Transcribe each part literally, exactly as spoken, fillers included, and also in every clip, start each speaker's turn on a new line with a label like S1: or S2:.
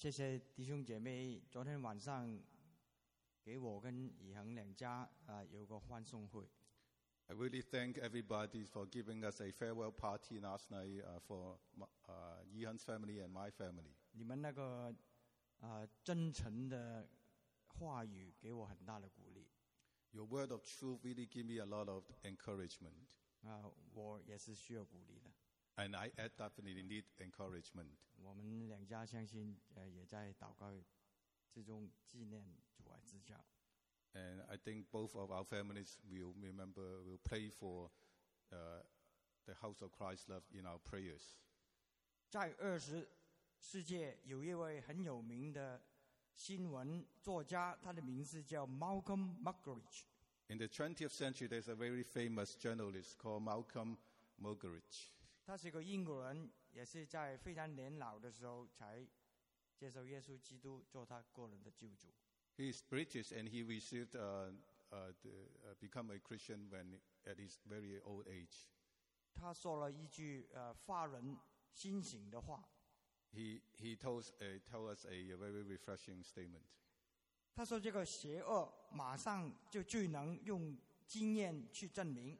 S1: 谢谢弟兄姐妹，昨天晚上给我跟以恒两家啊有个欢送会。
S2: I really thank everybody for giving us a farewell party last night uh, for uh, Yihan's family and my family.
S1: 你们那个啊真诚的话语给我很大的鼓励。
S2: Your word of truth really give me a lot of encouragement.
S1: 啊，我也是需要鼓励的。
S2: And I definitely need encouragement.
S1: 我们两家相信，呃，也在祷告之中纪念主爱之教。
S2: And I think both of our families will remember, will pray for uh, the house of Christ love in our prayers.
S1: 在二十世纪有一位很有名的新闻作家，他的名字叫 Malcolm Muggeridge。
S2: In the twentieth century, there's a very famous journalist called Malcolm Muggeridge.
S1: 他是个英国人，也是在非常年老的时候才接受耶稣基督做他个人的救主。
S2: He is British and he received uh, uh, the, uh, become a Christian when at his very old age.
S1: 他说了一句呃发人心醒的话。
S2: He he told uh, told us a very refreshing statement.
S1: 他说：“这个邪恶马上就最能用经验去证明。”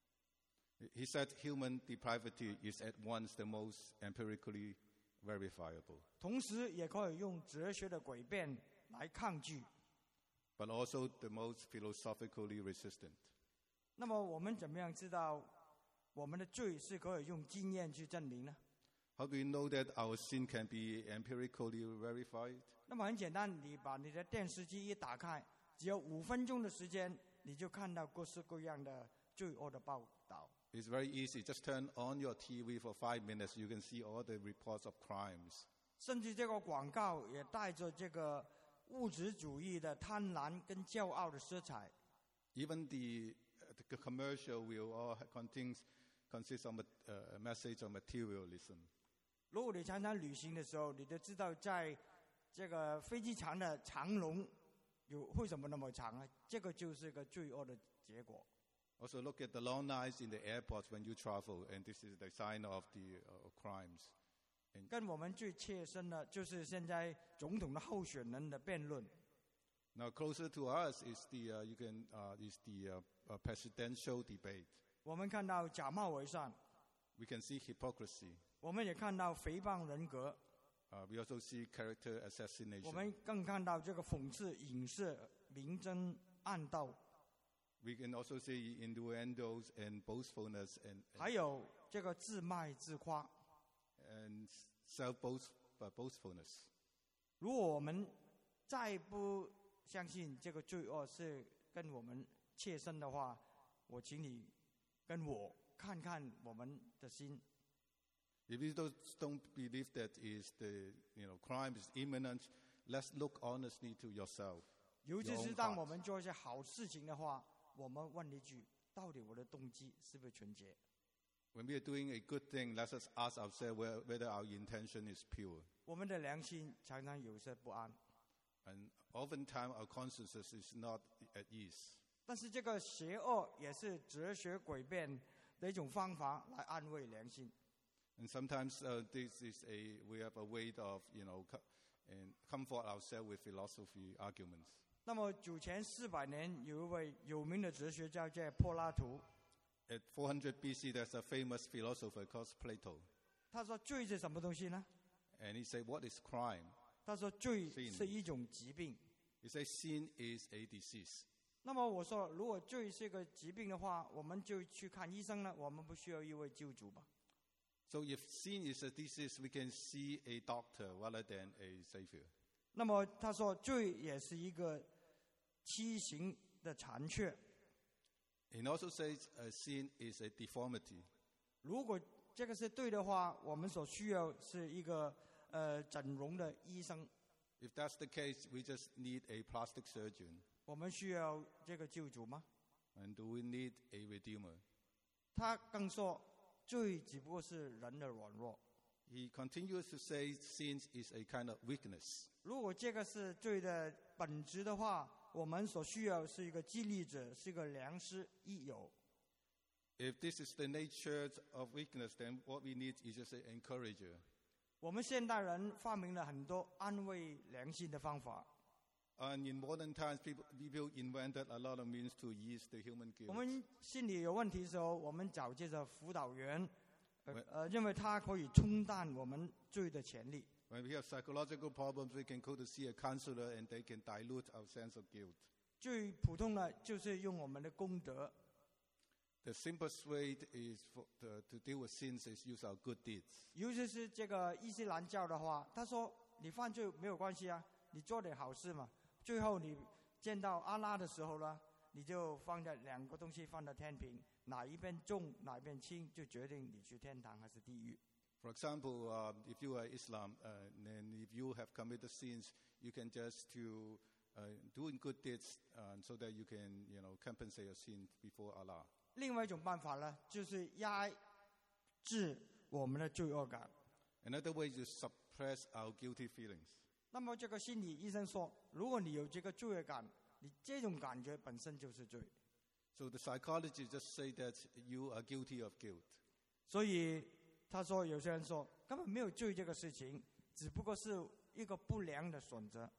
S2: He said human depravity is at once the most empirically verifiable.
S1: 同时也可以用哲学的诡辩来抗拒。
S2: But also the most philosophically resistant.
S1: 那么我们怎么样知道我们的罪是可以用经验去证明呢？
S2: How do we know that our sin can be empirically verified?
S1: 那么很简单，你把你的电视机一打开，只有五分钟的时间，你就看到各式各样的罪恶的报道。
S2: It's very easy. Just turn on your T V for five minutes. You can see all the reports of crimes.
S1: 甚至这个广告也带着这个物质主义的贪婪跟骄傲的色彩。
S2: Even the, uh, the commercial will all contains consists of a, a message of materialism.
S1: 如果你常常旅行的时候，你都知道在这个飞机场的长龙有为什么那么长呢？这个就是个罪恶的结果。
S2: Also look at the long lines in the airports when you travel, and this is the sign of the uh, crimes. And
S1: 跟我们最切身的就是现在总统的候选人的辩论。
S2: now closer to us is the uh, you can uh, is the uh, uh, presidential debate.
S1: 我们看到假冒伪善，
S2: We can see hypocrisy.
S1: 我们也看到诽谤人格，
S2: Uh, we also see character
S1: 我
S2: assassination.
S1: 们更看到这个讽刺、影射、明争暗斗，
S2: We can also see innuendos and boastfulness and
S1: 还有这个自卖自夸。
S2: and self boast uh, boastfulness.
S1: 如果我们再不相信这个罪恶是跟我们切身的话，我请你跟我看看我们的心。
S2: If you don't, don't believe that is the you know crime is imminent, let's look honestly to yourself.
S1: 尤其
S2: Your
S1: 是
S2: own
S1: 当我
S2: heart.
S1: 们做一些好事情的话，我们问一句：到底我的动机是不是纯洁？
S2: When we are doing a good thing, let us ask ourselves whe- whether our intention is pure.
S1: 我们的良心常常有些不安，
S2: And oftentimes our conscience is not at ease.
S1: 但是这个邪恶也是哲学诡辩的一种方法来安慰良心。
S2: And sometimes uh, this is a we have a way of you know co- and comfort ourselves with philosophy arguments.
S1: 那么九前四百年有一位有名的哲学家叫柏拉图，
S2: At four hundred B C, there's a famous philosopher called Plato,
S1: 他说罪是什么东西呢？
S2: and he said, "What is crime?"
S1: 他说罪
S2: Sin
S1: 是一种疾病。
S2: He said, "Sin is a disease."
S1: 那么我说，如果罪是个疾病的话，我们就去看医生了，我们不需要一位救主吧？
S2: So if sin is a disease, we can see a doctor rather than a savior.
S1: 那么他说，罪也是一个畸形的残缺。
S2: He also says uh, sin is a deformity.
S1: 如果这个是对的话，我们所需要是一个呃整容的医生，
S2: If that's the case, we just need a plastic surgeon.
S1: 我们需要这个救主吗？
S2: And do we need a redeemer?
S1: 他更说，罪只不过是人的软弱。
S2: He continues to say sin is a kind of weakness.
S1: 如果这个是罪的本质的话，我们所需要是一个激励者，是一个良师益友。
S2: If this is the nature of weakness, then what we need is just an encourager.
S1: 我们现代人发明了很多安慰良心的方法。
S2: And in modern times, people, people invented a lot of means to ease the human
S1: 我
S2: guilt.
S1: 们心里有问题的时候，我们找这个辅导员，呃
S2: When-
S1: 呃，认为他可以冲淡我们罪的潜力。
S2: When we have psychological problems, we can go to see a counselor and they can dilute our sense of guilt.
S1: 最普通的就是用我们的功德。
S2: The simplest way is for, to, to deal with sins is use our good deeds.
S1: 尤其是这个伊斯兰教的话，他说你犯罪没有关系啊，你做点好事嘛。最后你见到阿拉的时候呢，你就放在两个东西放在天平，哪一边重哪一边轻，就决定你去天堂还是地狱。
S2: For example, um, if you are Islam, uh, and if you have committed sins, you can just to uh, doing good deeds, uh, so that you can, you know, compensate your sins before Allah.
S1: 另外一种办法呢，就是压制我们的罪恶感。
S2: Another way is to suppress our guilty feelings.
S1: 那么这个心理医生说，如果你有这个罪恶感，你这种感觉本身就是罪。
S2: So the psychologists just say that you are guilty of guilt.
S1: 所以他说，有些人说根本没有罪这个事情，只不过是一个不良的选择。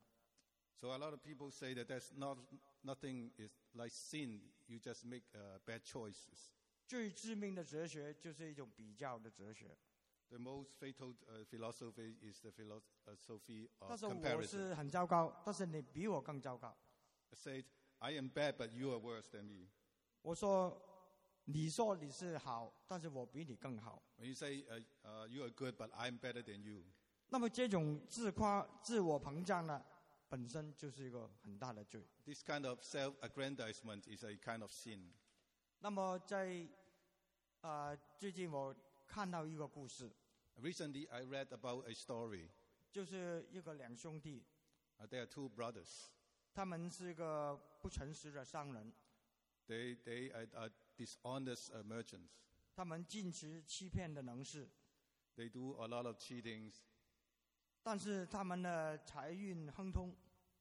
S2: So a lot of people say that there's not nothing is like sin. You just make uh, bad choices.
S1: 最致命的哲学就是一种比较的哲学。
S2: The most fatal uh, philosophy is the philosophy
S1: 他
S2: of
S1: 说我
S2: comparison.
S1: 是很糟糕，但是你比我更糟糕。
S2: It said, I am bad, but you are worse than me.
S1: 我说，你说你是好，但是我比你更好。
S2: When you say uh, uh, you are good, but I'm better than you.
S1: 那么这种自夸、自我膨胀呢，本身就是一个很大的罪。
S2: This kind of self-aggrandizement is a kind of sin.
S1: 那么在呃最近我看到一个故事，
S2: Recently, I read about a story.
S1: 就是一个两兄弟，
S2: Uh, there are two brothers.
S1: 他们是一个不诚实的商人，
S2: They, they are, are dishonest uh, merchants.
S1: 他们尽职欺骗的能事，
S2: They do a lot of cheatings,
S1: 但是他们的财运亨通，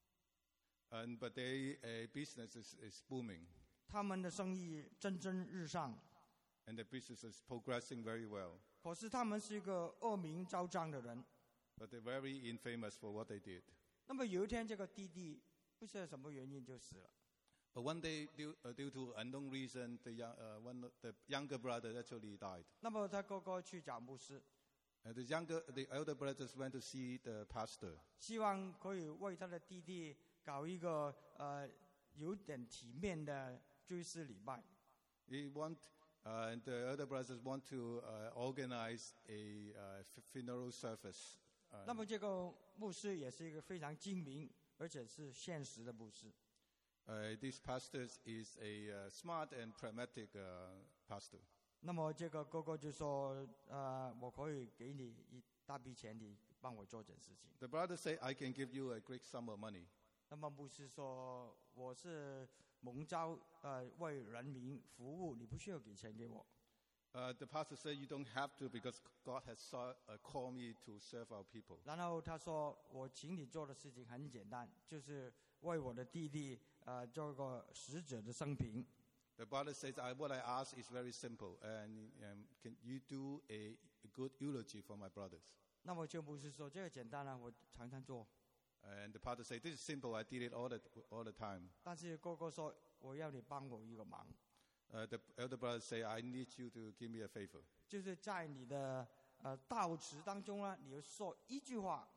S2: and, but their uh, business is, is booming,
S1: 他们的生意蒸蒸日上。
S2: and the business is progressing very well.
S1: 可是他们是一个恶名昭彰的人。
S2: But they're very infamous for what they did.
S1: 那么有一天，这个弟弟不知道什么原因就死了。
S2: But one day, due, uh, due to unknown reason, the, young, uh, one, of the younger brother actually died.
S1: 那么他哥哥去找牧师，
S2: And the younger, the elder brothers went to see the pastor.
S1: 希望可以为他的弟弟搞一个呃有点体面的追思礼拜。
S2: He want, uh, and the elder brothers want to uh, organize a uh, f- funeral service. Uh,
S1: 那么这个牧师也是一个非常精明而且是现实的牧师。
S2: uh, this pastor is a uh, smart and pragmatic uh, pastor.
S1: 那么这个哥哥就说：“呃，我可以给你一大笔钱，你帮我做件事情。
S2: The brother said, I can give you a great sum of money. ”
S1: 那么牧师说：“我是蒙召呃为人民服务，你不需要给钱给我。”
S2: Uh, the pastor said, you don't have to because God has saw, uh, called me to serve our people.
S1: 然后他说：“我请你做的事情很简单，就是为我的弟弟呃做个死者的生平。”
S2: The brother says, I, what I ask is very simple. And um, can you do a, a good eulogy for my brothers?
S1: 那么就牧师说：“这个简单啊，我常常做。”
S2: And the pastor said, this is simple. I did it all the, all the time.
S1: 但是哥哥说：“我要你帮我一个忙，
S2: Uh, the elder brother said, I need you to give me a favor.
S1: 就是在你的呃悼词当中呢，你要说一句话。”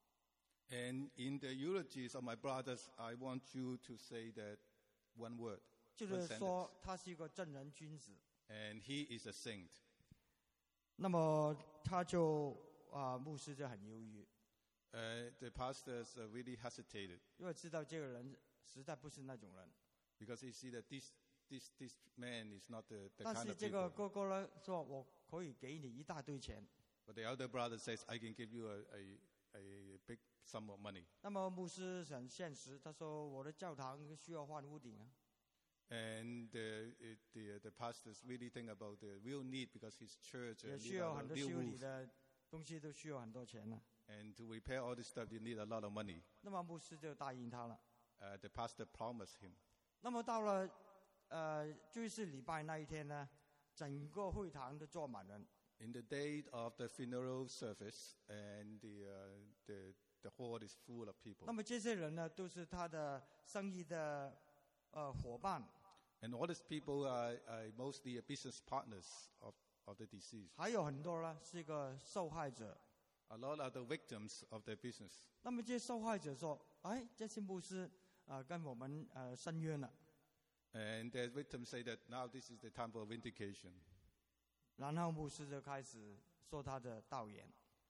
S2: And in the eulogies of my brothers, I want you to say that one word,
S1: 就
S2: one
S1: 是
S2: sentence.
S1: 说他是一个正人君子。
S2: And he is a saint.
S1: 那么他就啊、牧师就很犹豫，
S2: Uh, the pastors uh, really hesitated
S1: 因为知道这个人实在不是那种人。
S2: because he see that this, this, this man is not the, the
S1: 但
S2: kind
S1: 是
S2: of
S1: 这个
S2: people.
S1: 哥哥呢说：“我可以给你一大堆钱。
S2: But the elder brother says, I can give you a, a, a big sum of money. ”
S1: 那么牧师很现实，他说：“我的教堂需要换屋顶啊。”
S2: And the, it, the, the pastors really think about the real need because his church uh,
S1: 也
S2: need
S1: 需
S2: a
S1: 要
S2: lot
S1: 很
S2: of
S1: 多
S2: new
S1: 修理
S2: roof.
S1: 的东西，都需要很多钱呢、
S2: And to repair all this stuff, you need a lot of money.
S1: 那么牧师就答应他了。
S2: Uh, the pastor promised him.
S1: 那么到了呃追思礼拜那一天呢，整个会堂都坐满人。
S2: In the day of the funeral service, and the, uh, the, the hall is full of people.
S1: 那么这些人呢，都是他的生意的呃伙伴，
S2: And all these people are, are mostly business partners of, of the deceased.
S1: 还有很多呢是一个受害者。
S2: A lot are the victims of their business.
S1: 那么这些受害者说：“哎，这些牧师啊、呃、跟我们呃申冤了。”
S2: And the victims say that now this is the time for vindication.
S1: 然后牧师就开始说他的道言。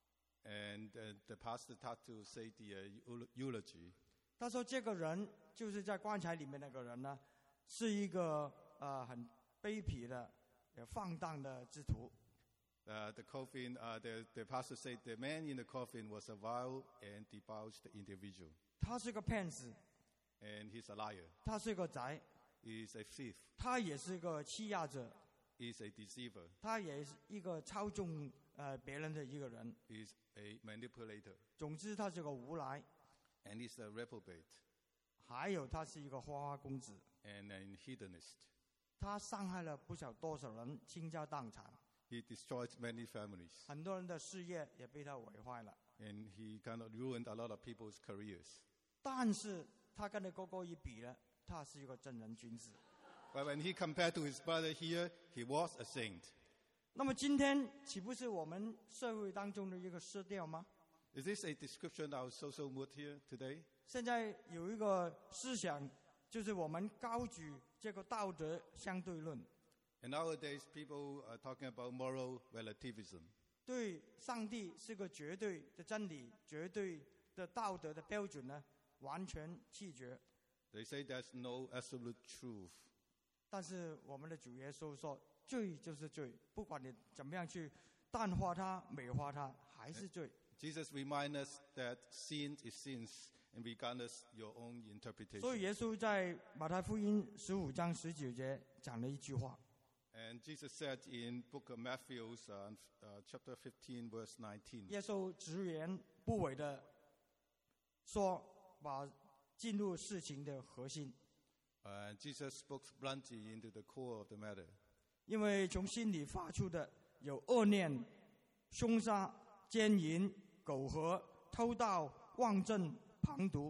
S2: And uh, the pastor started to say the uh, eulogy.
S1: 他说：“这个人就是在棺材里面那个人呢，是一个呃很卑鄙的、也放荡的之徒。
S2: Uh, the coffin, uh, the, the pastor said the man in the coffin was a vile and debauched individual.
S1: 他是个骗子，
S2: And he's a liar.
S1: 他是个贼，
S2: He's a thief.
S1: 他也是个欺压者，
S2: He's a deceiver.
S1: 他也是一个操纵呃别人的一个人。
S2: He's a manipulator.
S1: 总之，他是个无赖，
S2: And he's a reprobate
S1: 还有他是一个花花公子。
S2: and an hedonist.
S1: 他伤害了不少多少人，倾家荡产，
S2: He destroyed many families.
S1: 很多人的事业也被他毁坏了。
S2: And he kind of ruined a lot of people's careers.
S1: 但是他跟他哥哥一比呢，他是一个正人君子。
S2: But when he compared to his brother here, he was a saint.
S1: 那么今天岂不是我们社会当中的一个失调吗？
S2: Is this a description of our social mood here today?
S1: 现在有一个思想，就是我们高举这个道德相对论，
S2: And nowadays, people are talking about moral relativism.
S1: 对上帝是个绝对的真理、绝对的道德的标准呢，完全弃绝。
S2: They say there's no absolute truth.
S1: 但是我们的主耶稣说，罪就是罪，不管你怎么样去淡化它、美化它，还是罪。
S2: Jesus reminds us that sin is sin, and regardless your own interpretation.
S1: 所以耶稣在马太福音十五章十九节讲了一句话。
S2: And Jesus said in book of Matthew, uh, uh, chapter fifteen, verse nineteen.
S1: 耶稣直言不讳的说，把进入事情的核心，
S2: Uh, Jesus spoke bluntly into the core of the matter.
S1: 因为从心里发出的有恶念、凶杀、奸淫、苟合、偷盗、妄证、旁毒。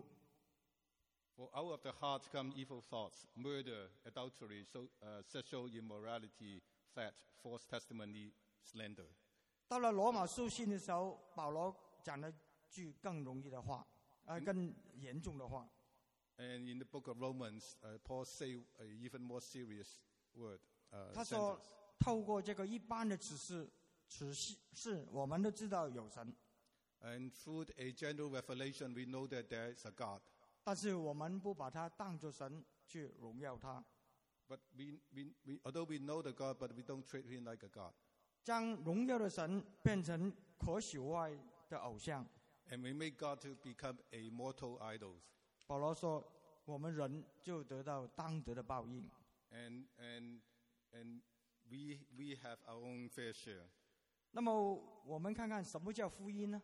S2: For out of the heart come evil thoughts, murder, adultery, so, uh, sexual immorality, theft, false testimony, slander.
S1: 到了罗马书信的时候，保罗讲了句更容易的话，呃，更严重的话。
S2: And in the book of Romans, uh, Paul say an even more serious word. Uh,
S1: 他说
S2: sentence.：“
S1: 透过这个一般的指示，指示我们都知道有神，
S2: And through a general revelation, we know that there is a God.
S1: 但是我们不把它当作神去荣耀他，
S2: But we, we, we, although we know the God, but we don't treat him like a God.
S1: 将荣耀的神变成可朽坏的偶像。
S2: And we make God to become a mortal idols. ”
S1: 保罗说：“我们人就得到当得的报应。
S2: And, and, and we, we have our own fair share. ”
S1: 那么我们看看什么叫福音呢？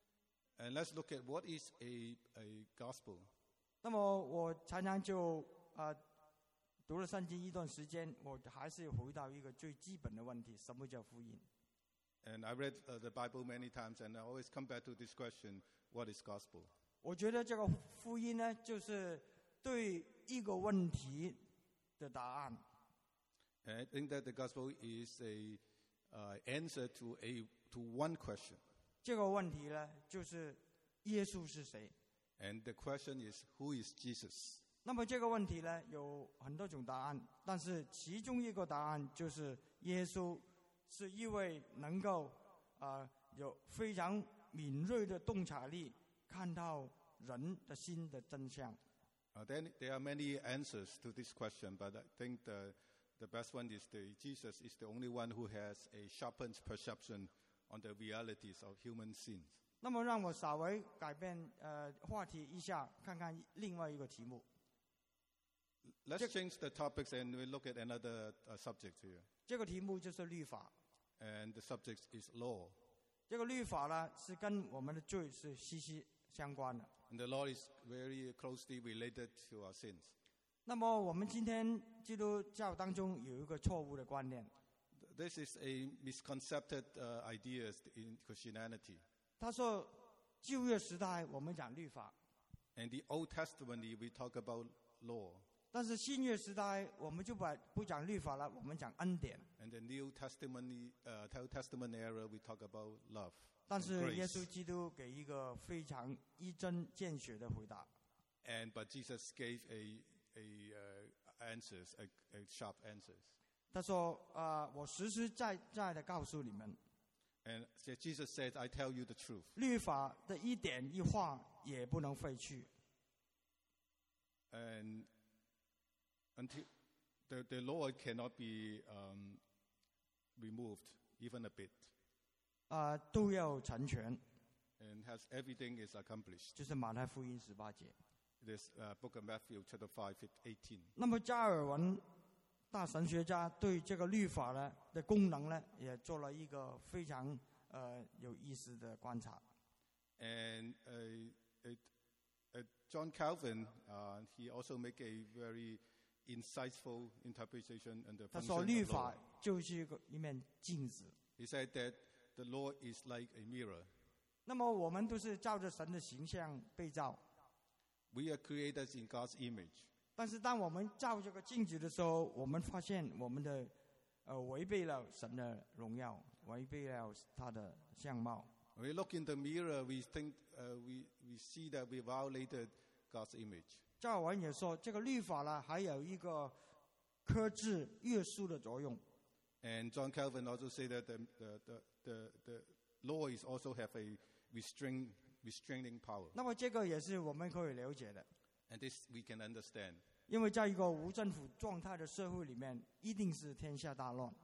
S2: And let's look at what is a, a gospel.
S1: 那么我常常就呃读了圣经一段时间，我还是回到一个最基本的问题：什么叫福音？
S2: And I read uh, the Bible many times, and I always come back to this question, what is gospel?
S1: 我觉得这个福音呢，就是对一个问题的答案。
S2: And I think that the gospel is a uh, answer to, a, to one question.
S1: 这个问题呢，就是耶稣是谁？
S2: And the question is, who is Jesus?
S1: 那么这个问题呢，有很多种答案，但是其中一个答案就是耶稣是一位能够啊、呃、有非常敏锐的洞察力，看到人的心的真相。
S2: Uh, then there are many answers to this question, but I think the, the best one is the, Jesus is the only one who has a sharpened perception on the realities of human sins.
S1: 那么让我稍微改变呃话题一下，看看另外一个题目。
S2: Let's change the topics and we look at another uh, subject here.
S1: 这个题目就是律法。
S2: And the subject is law.
S1: 这个律法呢，是跟我们的罪是息息相关的。
S2: And the law is very closely related to our sins.
S1: 那么我们今天基督教当中有一个错误的观念，
S2: this is a misconcepted uh, ideas in Christianity.
S1: 他说，旧约时代我们讲律法，
S2: And the Old Testament, we talk about law.
S1: 但是新约时代我们就把不讲律法了，我们讲恩典。
S2: And the New Testament, uh, Old Testament era, we talk about love.
S1: 但
S2: and
S1: 是耶
S2: grace.
S1: 稣基督给一个非常一针见血的回答。
S2: And but Jesus gave a a uh, answers, a, a sharp answers.
S1: 他说：“啊、我实实在在的告诉你们，
S2: And Jesus said, "I tell you the truth."
S1: 律法的一点一画也不能废去。
S2: And until the the law cannot be um, removed even a bit,
S1: 啊、都要成全。
S2: and has everything is accomplished.
S1: 就是马太福音十八节。
S2: This uh, book of Matthew, chapter five, eighteen.
S1: 那么加尔文大神学家对这个律法呢的功能呢，也做了一个非常呃有意思的观察。
S2: And uh, uh, uh, John Calvin, uh, he also make a very insightful interpretation on the
S1: 他
S2: function
S1: 说，
S2: of
S1: 律
S2: law.
S1: 法就是一个一面镜子。
S2: He said that the law is like a mirror.
S1: 那么我们都是照着神的形象被造，
S2: We are created in God's image.
S1: 但是当我们照这个镜子的时候，我们发现我们的呃违背了神的荣耀，违背了他的相貌。
S2: When we look in the mirror, we think uh, we we see that we violated God's image.
S1: 加尔文也说，这个律法呢，还有一个克制约束的作用。
S2: And John Calvin also said that the the the the, the law is also have a restrain restraining power.
S1: 那么这个也是我们可以了解的，
S2: And this we can understand.
S1: 因为在一个无政府状态的社会里面，一定是天下大乱。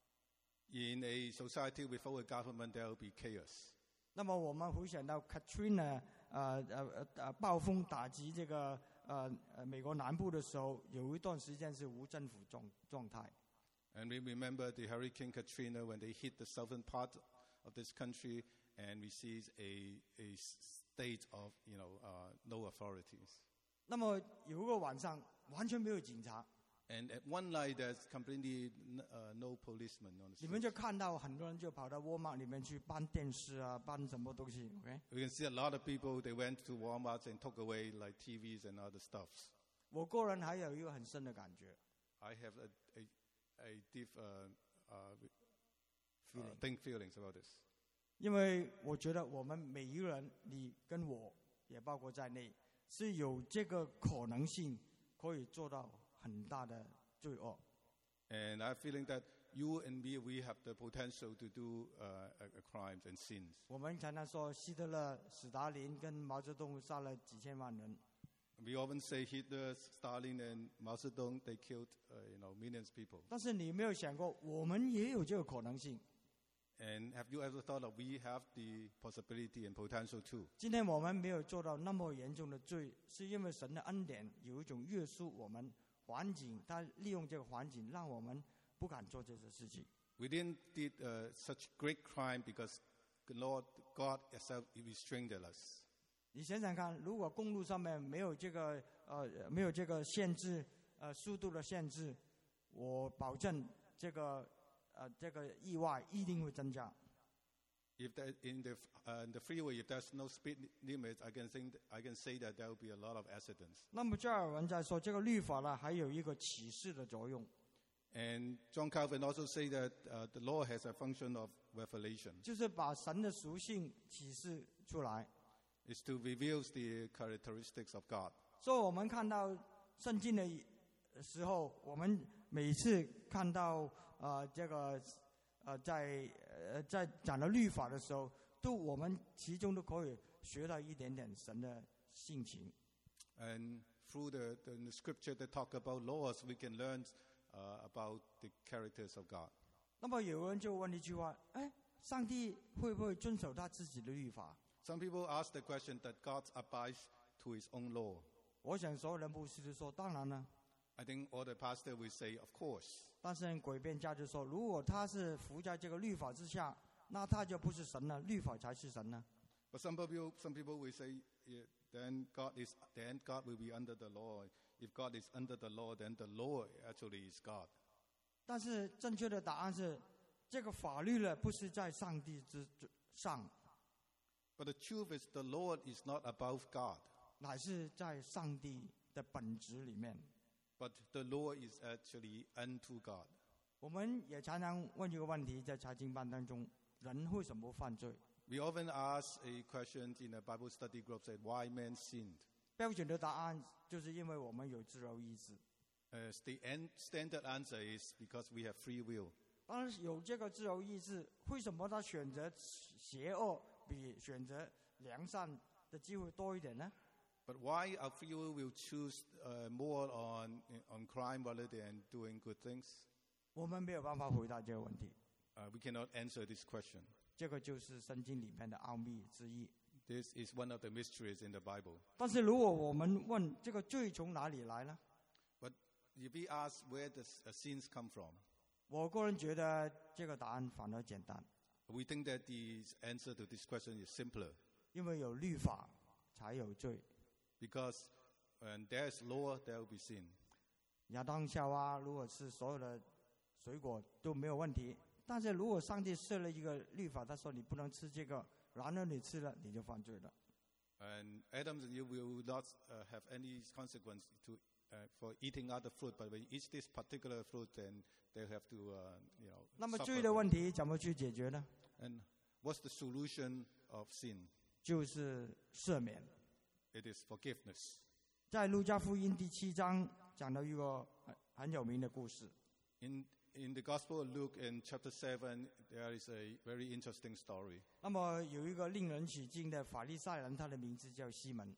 S2: In a society without a government, there will be chaos.
S1: 那么我们回想到 Katrina 呃呃呃暴风打击这个呃呃美国南部的时候，有一段时间是无政府状状态。
S2: And we remember the Hurricane Katrina when they hit the southern part of this country, and we see a a state of you know uh, no authorities.
S1: 那么有一个晚上完全没有警察，
S2: And at one night, there's completely n- uh, no policemen on the
S1: 你们就
S2: street.
S1: 看到很多人就跑到沃尔玛里面去搬电视啊，搬什么东西 ，OK？
S2: We can see a lot of people. They went to Walmart and took away like T Vs and other stuffs.
S1: 我个人还有一个很深的感觉，
S2: I have a a, a deep uh, uh, uh,
S1: Feeling.
S2: think feelings about this.
S1: 因为我觉得我们每一个人，你跟我也包括在内，是有这个可能性可以做到很大的罪恶。
S2: And I'm feeling that you and me, we have the potential to do uh, a, a crimes and sins.
S1: 我们常常说希特勒、史达林跟毛泽东杀了几千万人，
S2: We often say Hitler, Stalin, and Mao Zedong, they killed uh, you know millions of people.
S1: 但是你没有想过，我们也有这个可能性。
S2: And have you ever thought of we have the possibility and potential too?
S1: 今天我们没有做到那么严重的罪，是因为神的恩典有一种约束我们环境，他利用这个环境让我们不敢做这些事情。
S2: We didn't did uh, such great crime because the Lord God Himself restrained us.
S1: 你想想看，如果公路上面没有这个呃没有这个限制，呃速度的限制，我保证这个呃这个意外一定会增加。
S2: If there, in the uh, in the freeway, if there's no speed limit, I can think I can say that there will be a lot of accidents.
S1: 那么加尔文在说，这个律法呢，还有一个启示的作用，
S2: And John Calvin also say that uh, the law has a function of revelation.
S1: 就是把神的属性启示出来。
S2: It's to reveal the characteristics of God.
S1: 所以我们看到圣经的时候，我们每次看到呃这个呃在呃在讲到律法的时候，都我们其中都可以学到一点点神的性情。
S2: And through the, the, the scripture that talk about laws, we can learn uh, about the characters of God.
S1: 那么有人就问一句话：哎，上帝会不会遵守他自己的律法？
S2: Some people ask the question that God abides to His own law.
S1: 我想所有的牧师都说，当然了。
S2: I think all the pastor will say, of course.
S1: 但是诡辩家就说，如果他是服在这个律法之下，那他就不是神了，律法才是神呢。
S2: But some people, some people will say, yeah, then God is, then God will be under the law. If God is under the law, then the law actually is God.
S1: 但是正确的答案是， 这个法律呢，不是在上帝之上，
S2: But the truth is, the Lord is not above God,
S1: 乃是在上帝的本质里面。
S2: but the Lord is actually unto God.
S1: 我们也常常问一个问题，在查经班当中，人为什么犯罪？
S2: We often ask a question in a Bible study group, said, why man sinned?
S1: 标准的答案就是因为我们有自由意志。
S2: As the end standard answer is because we have free will.
S1: 当然有这个自由意志，为什么他选择邪恶比选择良善的机会多一点呢？
S2: But why our free will will choose uh, more on on crime rather than doing good things?
S1: 我们没有办法回答这个问题。
S2: Uh, we cannot answer this question.
S1: 这个就是圣经里面的奥秘之一。
S2: This is one of the mysteries in the Bible.
S1: 但是如果我们问这个罪从哪里来呢？
S2: But if we ask where the uh, sins come from,
S1: 我个人觉得这个答案反而简单，
S2: we think that the answer to this question is simpler.
S1: 因为有律法才有罪。
S2: Because when there is law, there will be sin.
S1: 亚当夏娃如果吃所有的水果都没有问题，但是如果上帝设了一个律法，他说你不能吃这个，然而你吃了，你就犯罪了。
S2: And Adam and Eve will not uh, have any consequence to uh, for eating other fruit, but when you eat this particular fruit, then they have to, uh, you know.
S1: 那么
S2: suffer
S1: 罪的
S2: from
S1: 问题怎么去解决呢？
S2: And what's the solution of sin?
S1: 就是赦免。
S2: It is forgiveness.
S1: 在路加福音第七章讲到一个很很有名的故事。
S2: In in the Gospel of Luke, in chapter seven, there is a very interesting story.
S1: 那么有一个令人起敬的法利赛人，他的名字叫西门。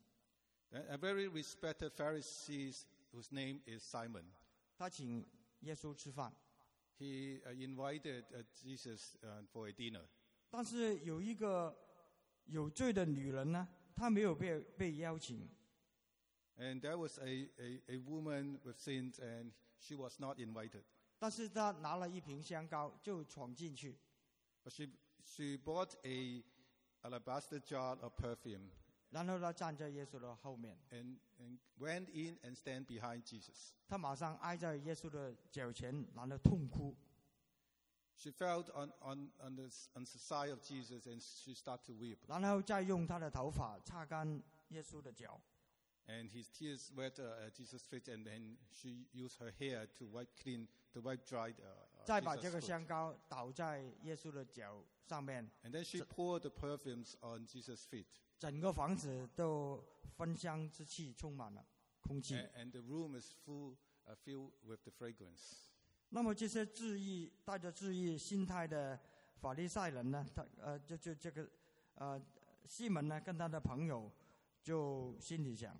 S2: A very respected Pharisee whose name is Simon.
S1: 他请耶稣吃饭，
S2: He uh, invited uh, Jesus uh, for a dinner.
S1: 但是有一个有罪的女人呢，她没有被被邀请。
S2: And there was a, a, a woman with sins, and she was not invited.
S1: 但是她拿了一瓶香膏就闯进去，
S2: But she, she bought a alabaster jar of perfume
S1: 然后她站在耶稣的后面，
S2: and, and went in and stand behind Jesus.
S1: 她马上挨在耶稣的脚前，然后痛哭。
S2: She fell on, on, on, the, on the side of Jesus, and she started to weep.
S1: 然后再用她的头发擦干耶稣的脚，
S2: And his tears wet uh, Jesus' feet, and then she used her hair to wipe clean, to wipe dry uh,
S1: 再把这
S2: Jesus'
S1: 个
S2: foot.
S1: 香膏倒在耶稣的脚上面，
S2: And then she poured the perfumes on Jesus' feet.
S1: 整个房子都芬香之气充满了空气。
S2: And, and the room is full, uh, filled with the fragrance.
S1: 那么这些质疑带着质疑心态的法利赛人呢，他呃就就这个呃西门呢跟他的朋友就心里想，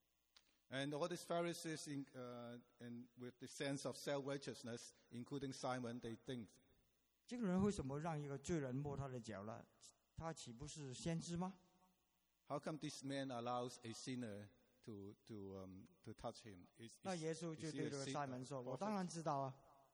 S2: And all these Pharisees, in, uh, and with the sense of self-righteousness, including Simon, they think,
S1: 这个人为什么让一个罪人摸他的脚呢？他岂不是先知吗？
S2: how come this man allows a sinner to, to, um, to touch him? Is,
S1: 那
S2: is,
S1: 耶稣
S2: is
S1: 就
S2: he
S1: 对
S2: a
S1: 这个
S2: sin-
S1: 西门说：“
S2: a
S1: 我当
S2: prophet?
S1: 然知道啊。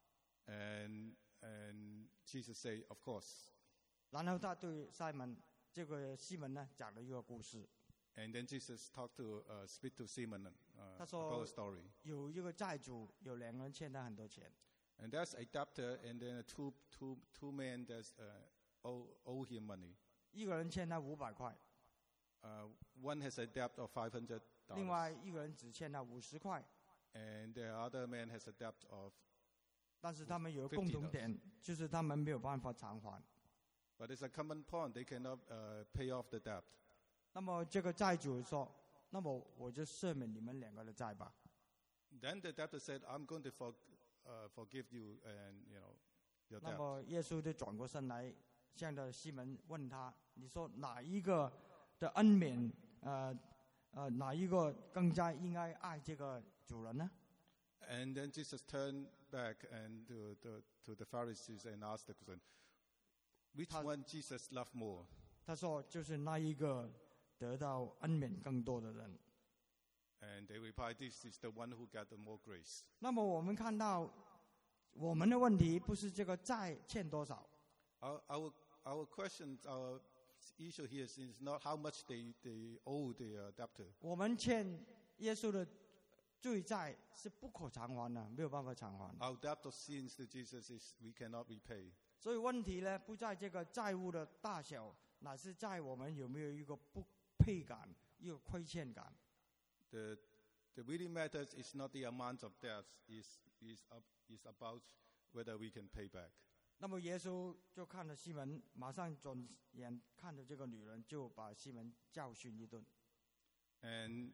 S2: And, and Jesus said, of course. ”
S1: 然后他对西门这个西门呢讲了一个故事，
S2: And then Jesus talked to, uh, speak to Simon uh,
S1: That's all.
S2: about the story.
S1: 有一个债主，有两个人欠他很多钱，
S2: And there's a debtor, and then two, two, two men that uh, owe, owe him money.
S1: 一个人欠他五百块，
S2: Uh, one has a debt of five hundred
S1: 另
S2: dollars,
S1: 外一个人只欠他五十块。
S2: and the other man has a debt of.
S1: 但是他们有个共同点，就是他们没有办法偿还。
S2: But it's a common point; they cannot uh, pay off the debt.
S1: 那么这个债主说：“那么我就赦免你们两个的债吧。
S2: Then the debtor said, "I'm going to for, uh, forgive you, and you know your ”
S1: 那
S2: debt."
S1: 么耶稣就转过身来，向着西门问他：“你说哪一个的恩免？呃呃，哪一个更加应该爱这个主人呢？”
S2: And then Jesus turned back and to, to, to the Pharisees and asked the question, "Which
S1: Has-
S2: one Jesus loved more?"
S1: 他说：“就是那一个得到恩免更多的人。”
S2: And they replied, "This is the one who got the more grace."
S1: 那么我们看到，我们的问题不是这个债欠多少，
S2: Our, our, our question, our issue here is not how much they, they owe the uh, debtor.
S1: 我们欠耶稣的罪债是不可偿还的，没有办法偿还。
S2: Our debt of sins to Jesus is we cannot repay.
S1: 所以问题呢，不在这个债务的大小，乃是在我们有没有一个不配感，一个亏欠感。
S2: The the really matters is not the amount of debt, is is up, is about whether we can pay back.
S1: 那么耶稣就看着西门，马上转眼看着这个女人，就把西门教训一顿。
S2: And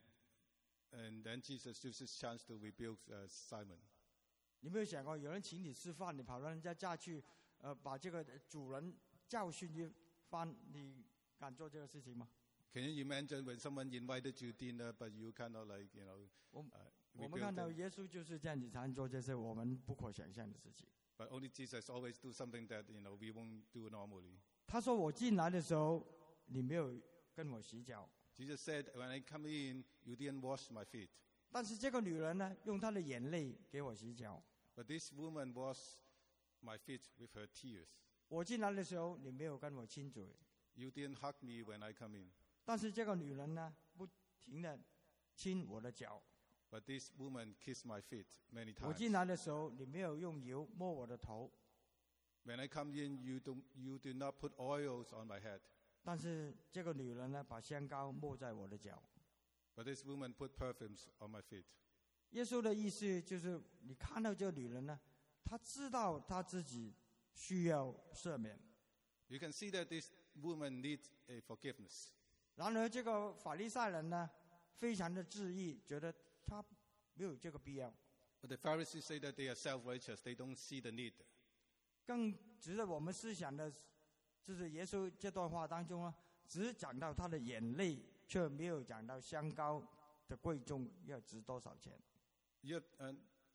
S2: and then Jesus uses chance to rebuke uh, Simon.
S1: 你没有想过，有人请你吃饭，你跑到人家家去，呃，把这个主人教训一番，你敢做这个事情吗？
S2: Can you imagine when someone invited you dinner, but you kind of like, you know,
S1: 我
S2: uh,
S1: 我们
S2: rebuke
S1: 看到
S2: them?
S1: 耶稣就是这样子才能做这些我们不可想象的事情。
S2: But only Jesus always do something that, you know, we won't do normally.
S1: 他说：“我进来的时候，你没有跟我洗脚。
S2: Jesus said, when I come in, you didn't wash my feet.
S1: 但是这个女人呢，用她的眼泪给我洗脚。
S2: But this woman washed my feet with her tears.
S1: 我进来的时候，你没有跟我亲嘴。
S2: You didn't hug me when I come in.
S1: 但是这个女人呢，不停的亲我的脚。
S2: But this woman kissed my feet many
S1: 我
S2: times.
S1: 进来的时候，你没有用油摸我的头。
S2: When I come in, you do, you do not put oils on my head.
S1: 但是这个女人呢，把香膏抹在我的脚。
S2: But this woman put perfumes on my feet.
S1: 耶稣的意思就是，你看到这个女人呢，她知道她自己需要赦免。
S2: You can see that this woman needs a forgiveness.
S1: 然而，这个法利赛人呢，非常的质疑，觉得他没有这个必要。
S2: But the Pharisees say that they are self-righteous. They don't see the need.
S1: 更值得我们思想的，就是耶稣这段话当中呢，只讲到他的眼泪，却没有讲到香膏的贵重要值多少钱。
S2: Yet, and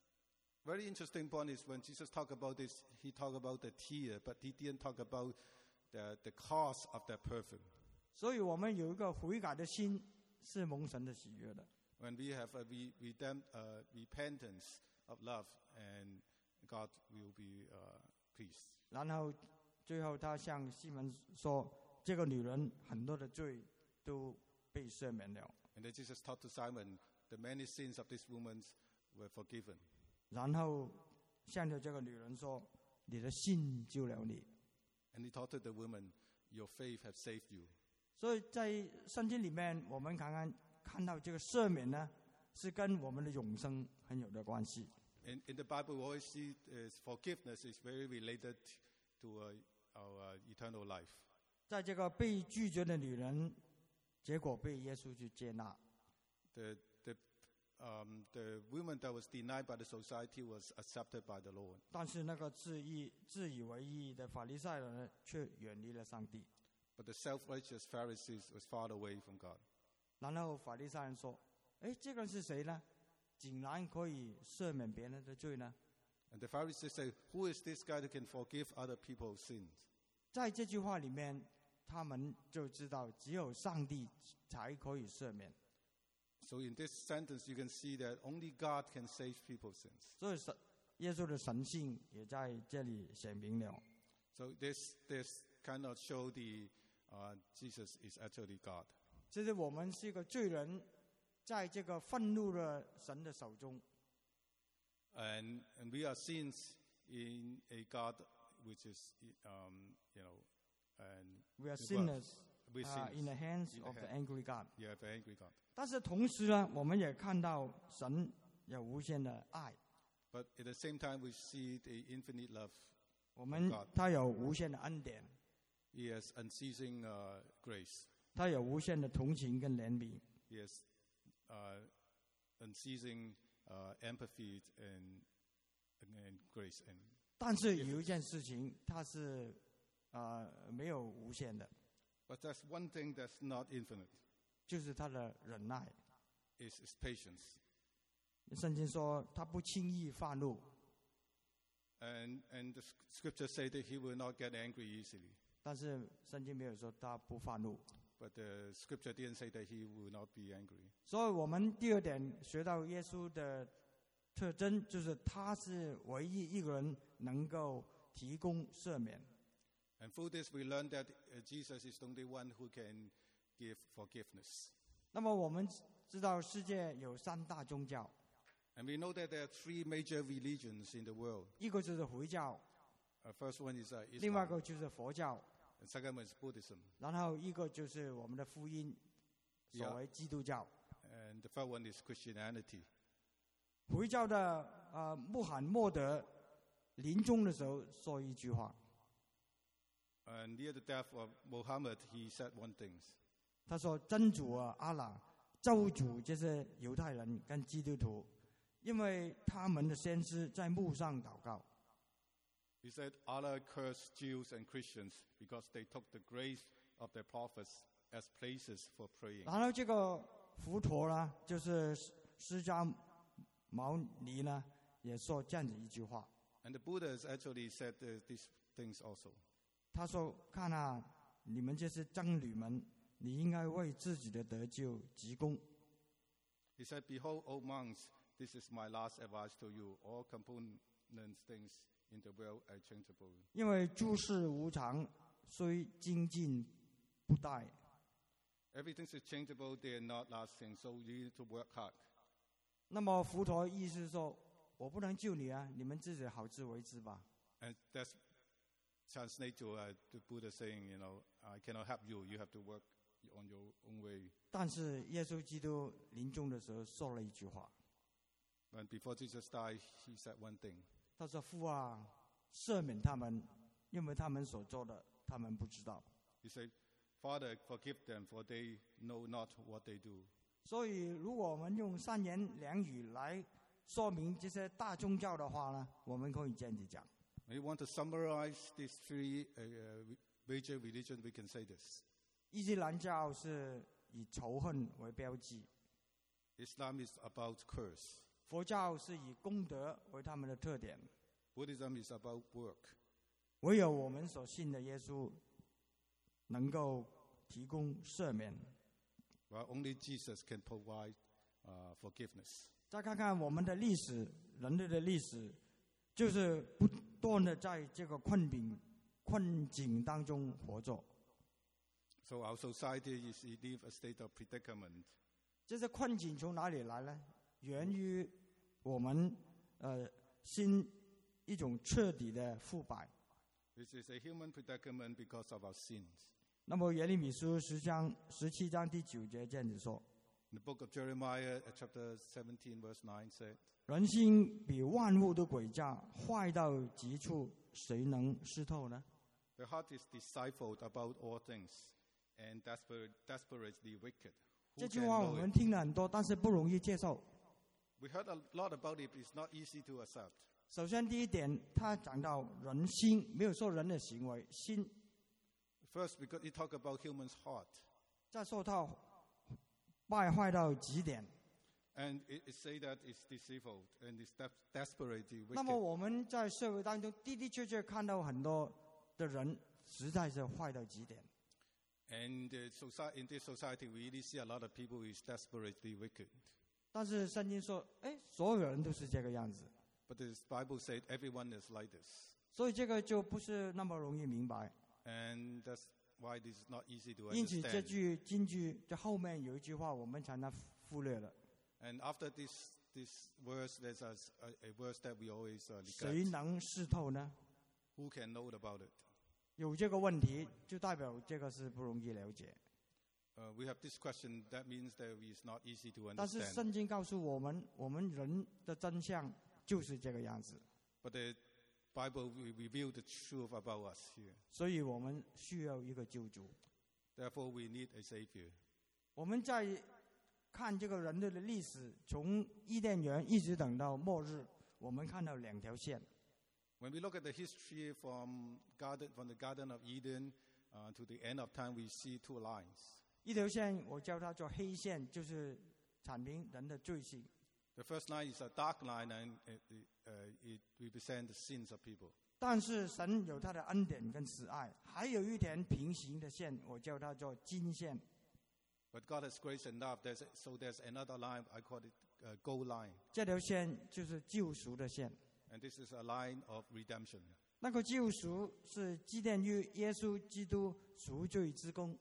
S2: very interesting point is when Jesus talked about this, he talked about the tear, but he didn't talk about the, the cost of that perfume.
S1: 所以我们有一个悔改的心，是蒙神的喜悦的。
S2: When we have a re, redemp, uh, repentance of love, and God will be uh, pleased.
S1: 然后最后他向西门说：“这个女人很多的罪都被赦免了。”
S2: And then Jesus taught to Simon, the many sins of this woman were forgiven.
S1: 然后向着这个女人说：“你的信救了你。”
S2: And he taught to the woman, your faith has saved you.
S1: 所以在圣经里面，我们刚刚看到这个赦免呢，是跟我们的永生很有的关系。
S2: In, in the Bible, we always see uh, forgiveness is very related to uh, our uh, eternal life.
S1: 在这个被拒绝的女人，结果被耶稣去接纳。
S2: The, the, um, the woman that was denied by the society was accepted by the Lord.
S1: 但是那个自以自以为义的法利赛人呢，却远离了上帝。
S2: But the self-righteous Pharisees was far away from God.
S1: 然后法利赛人说：“哎，这个人是谁呢？竟然可以赦免别人的罪呢？”
S2: And the Pharisees say, who is this guy that can forgive other people's sins?
S1: 在这句话里面，他们就知道只有上帝才可以赦免。
S2: So in this sentence, you can see that only God can save people's sins.
S1: 所以神耶稣的神性也在这里显明了。
S2: So this, this kind of show the uh, Jesus is actually God.
S1: 就是我们是一个罪人，在这个愤怒的神的手中。
S2: And, and we are sins in a God which is, um, you know, and
S1: We are
S2: well,
S1: sinners
S2: we're
S1: uh,
S2: sinners
S1: in the hands
S2: in the
S1: of the
S2: hand.
S1: angry God。
S2: You have an angry God.
S1: 但是同时呢，我们也看到神有无限的爱，
S2: But at the same time, we see the infinite love.
S1: 我们
S2: God
S1: 他有无限的恩典，
S2: He has unceasing uh, grace.
S1: 他有无限的同情跟怜悯。
S2: He has uh, unceasing uh, empathy and, and grace. And
S1: 但是有一件事情，它是呃没有无限的，
S2: but there's one thing that's not infinite.
S1: 就是他的忍耐。
S2: Is his patience.
S1: 圣经说他不轻易发怒，
S2: And, and the scriptures say that he will not get angry easily.
S1: 但是圣经没有说他不发怒。
S2: But the scripture didn't say that he will not be angry.
S1: 所以我们第二点学到耶稣的特征，就是他是唯一一个人能够提供赦免。
S2: And through this, we learn that uh, Jesus is the only one who can give forgiveness.
S1: 那么我们知道世界有三大宗教，
S2: And we know that there are three major religions in the world.
S1: 一个就是回教，
S2: Uh, first one is uh,
S1: 另外一
S2: Islam,
S1: 个就是佛教，
S2: and second one is Buddhism,
S1: 然后一个就是我们的福音，所谓基督教。
S2: and the third one is Christianity.
S1: 回教的呃穆罕默德临终的时候说一句话，
S2: And near the death of Muhammad, he said one thing.
S1: 他说：“真主啊，阿拉咒诅这些犹太人跟基督徒，因为他们的先知在墓上祷告。”
S2: He said, Allah cursed Jews and Christians because they took the graves of their prophets as places for praying.
S1: 然后这个佛陀呢，就是释迦牟尼呢，也说这样子一句话。
S2: And the Buddhas actually said uh, these things also.
S1: 他说：“看啊，你们这些僧侣们，你应该为自己的得救积功。”
S2: He said, Behold, O monks, this is my last advice to you. All component things in the world are changeable.
S1: 因为诸事无常，虽精进不殆。
S2: Everything is changeable, they are not lasting, so you need to work hard.
S1: 那么佛陀意思是说，我不能救你啊，你们自己好自为之吧。
S2: And that's translated to uh, the Buddha saying, you know, I cannot help you, you have to work on your own way.
S1: 但是耶稣基督临终的时候说了一句话，
S2: When before Jesus died, he said one thing.
S1: 他说：“父啊，赦免他们，因为他们所做的，他们不知道。”
S2: He said, Father, forgive them, for they know not what they do.
S1: 所以，如果我们用三言两语来说明这些大宗教的话呢，我们可以这样子讲：
S2: We want to summarize these three uh, major religions, we can say this.
S1: 伊斯兰教是以仇恨为标记，
S2: Islam is about curse.
S1: 佛教是以功德为他们的特点，
S2: Buddhism is about work.
S1: 唯有我们所信的耶稣能够提供赦免。
S2: Well, only Jesus can provide uh, forgiveness.
S1: 再看看我们的历史，人类的历史，就是不断的在这个困境困境当中活着。
S2: So our society is in a state of predicament.
S1: 这些困境从哪里来呢？源于我们呃新一种彻底的腐败。
S2: This is a human predicament because of our sins.
S1: 那么耶利米书十章十七章第九节这样子说：
S2: In the book of Jeremiah, uh, chapter seventeen, verse nine said,
S1: 人心比万物都诡诈，坏到极处，谁能识透呢？
S2: The heart is deceitful about all things, and desperate, desperately wicked.
S1: 这
S2: Who
S1: 句
S2: can
S1: 话我
S2: know
S1: 们
S2: it?
S1: 听了很多，但是不容易接受。
S2: We heard a lot about it, it's not easy to accept.
S1: 首先第一点，他讲到人心，没有说人的行为，心。
S2: First, because he talked about human's heart.
S1: 再受到败坏到极点。
S2: And it, it say that it's deceitful and it's de- desperately
S1: 那么
S2: wicked.
S1: 我们在社会当中的的确确看到很多的人实在是坏到极点。
S2: And uh, society, in this society, we really see a lot of people who is desperately wicked.
S1: 但是圣经说，哎，所有人都是这个样子，
S2: But the Bible said everyone is like this.
S1: 所以这个就不是那么容易明白。
S2: And that's why this is not easy to
S1: 因此，这
S2: understand.
S1: 句金句这后面有一句话，我们才能忽略了：
S2: And after this, this verse, there's a, a, a verse that we always uh,
S1: 谁
S2: neglect.
S1: 能识透呢？
S2: Who can know about it?
S1: 有这个问题，就代表这个是不容易了解。
S2: Uh, we have this question, that means that it's not easy to
S1: 但是
S2: understand.
S1: 圣经告诉我们，我们人的真相就是这个样子，
S2: But the Bible will reveal the truth about us here.
S1: 所以我们需要一个救主。
S2: Therefore, we need a Savior.
S1: 我们在看这个人类的历史，从伊甸园一直等到末日，我们看到两条线。
S2: When we look at the history from, garden, from the Garden of Eden uh, to the end of time, we see two lines.
S1: 一条线我叫它做黑线，就是阐明人的罪性。
S2: The first line is a dark line, and it, it, uh, it represents the sins of people.
S1: 但是神有他的恩典跟慈爱，还有一条平行的线，我叫它做金线。
S2: But God has grace enough, there's, so there's another line, I call it uh, gold line.
S1: 这条线就是救赎的线。
S2: And this is a line of redemption.
S1: 那个救赎是基奠于耶稣基督赎罪之功。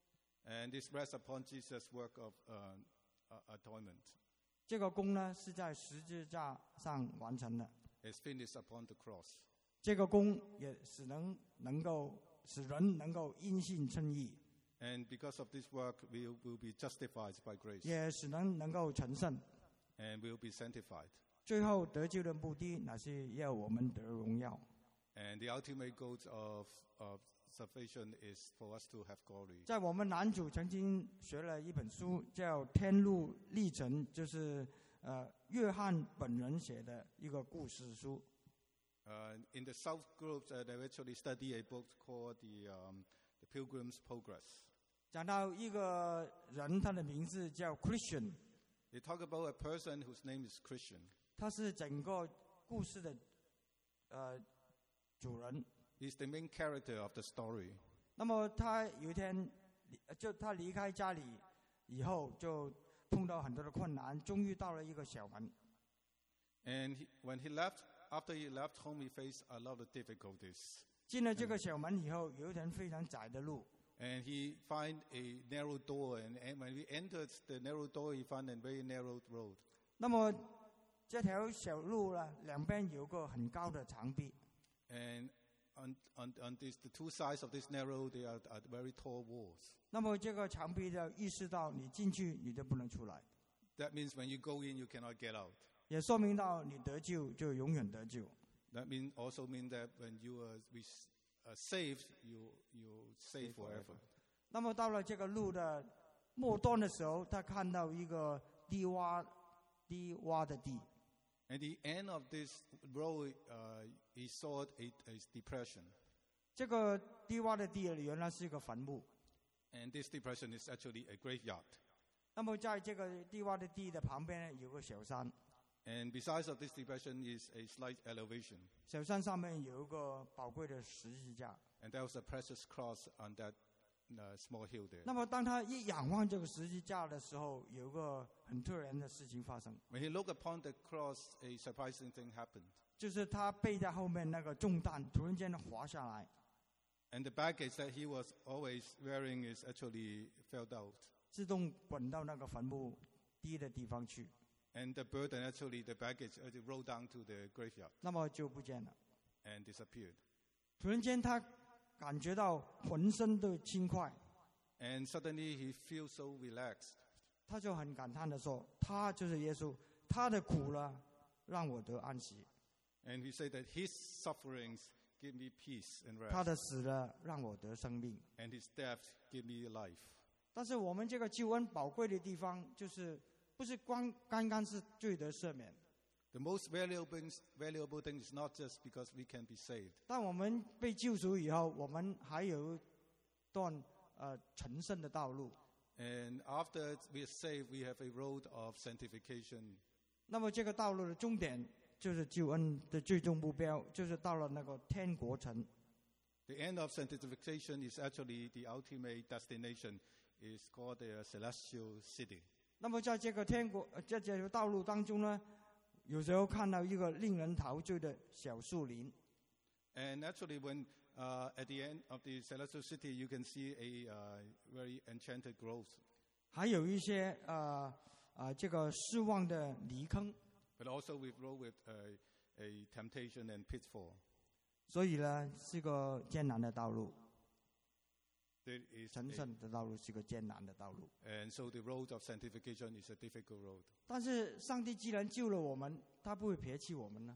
S2: And this rests upon Jesus' work of uh, uh, atonement.
S1: 这个功呢是在十字架上完成的。
S2: It's finished upon the cross.
S1: 这个功也使能能够使人能够因信称义，
S2: And because of this work, we will be justified by grace.
S1: 也使人能够成圣。
S2: And we will be sanctified.
S1: 最后得救的目的，乃是要我们得荣耀。
S2: And the ultimate goal of, of salvation is for us to have glory.
S1: 在我们男主曾经学了一本书，叫《天路历程》，就是呃约翰本人写的一个故事书。
S2: Uh, in the South group, uh, they actually study a book called the, um, the Pilgrim's Progress.
S1: 讲到一个人，他的名字叫 Christian，
S2: They talk about a person whose name is Christian.
S1: 他是整个故事的呃主人。
S2: He's the main character of the story.
S1: 那么他有一天，就他离开家里以后，就碰到很多的困难，终于到了一个小门。
S2: And he, when he left, after he left home, he faced a lot of difficulties.
S1: 进了这个小门以后，有一条非常窄的路。
S2: And he find a narrow door, and, and when we entered the narrow door, he found a very narrow road.
S1: 那么这条小路呢，两边有个很高的墙壁。
S2: And on, on, on this, the two sides of this narrow, they are, are very tall walls.
S1: 那么这个墙壁要意识到，你进去你就不能出来，
S2: That means when you go in, you cannot get out.
S1: 也说明到你得救就永远得救。
S2: That mean, also means that when you are we, uh, saved, you, you save forever.
S1: 那么到了这个路的末端的时候，他看到一个低洼、低洼的地。
S2: At the end of this road, uh, he saw a, a depression.
S1: 这个低洼的地原来是一个坟墓。
S2: And this depression is actually a graveyard.
S1: 那么在这个低洼的地的旁边有个小山，
S2: And besides of this depression is a slight elevation.
S1: 小山上面有一个宝贵的十字架。
S2: And there was a precious cross on that uh, small hill there.
S1: 那么当他一仰望这个十字架的时候，有一个很突然的事情发生，
S2: When he looked upon the cross, a surprising thing happened.
S1: 就是他背在后面那个重担突然间滑下来，
S2: And the baggage that he was always wearing is actually fell out.
S1: 自动滚到那个坟墓低的地方去，
S2: And the burden, actually, the baggage actually rolled down to the graveyard
S1: 那么就不见了。
S2: and disappeared.
S1: 突然间他感觉到浑身都轻快，
S2: And suddenly he feels so relaxed.
S1: 他就很感叹的说：“他就是耶稣，他的苦了，让我得安息；
S2: And he said that his sufferings give me peace and
S1: 他
S2: rest.
S1: 的死了，让我得生命。”
S2: And his death give me life.
S1: 但是我们这个救恩宝贵的地方，就是不是光刚刚是罪得赦免，
S2: The most valuable thing, valuable thing is not just because we can be saved.
S1: 当我们被救赎以后，我们还有一段呃成圣的道路。
S2: And after we are saved, we have a road of sanctification.
S1: 那么这个道路的终点就是救恩的最终目标，就是到了那个天国城。
S2: The end of sanctification is actually the ultimate destination. It's called the celestial city.
S1: 那么在这个天国呃在这条道路当中呢，有时候看到一个令人陶醉的小树林，
S2: And actually, when uh, at the end of the celestial city, you can see a uh, very enchanted grove.
S1: 还有一些呃啊这个失望的泥坑，
S2: But also with road with uh, a temptation and pitfall.
S1: 所以呢是个艰难的道路。
S2: There is
S1: 成
S2: a-
S1: 圣的道路是个艰难的道路，
S2: and so the road of sanctification is a difficult road.
S1: 但是上帝既然救了我们，他不会撇弃我们呢。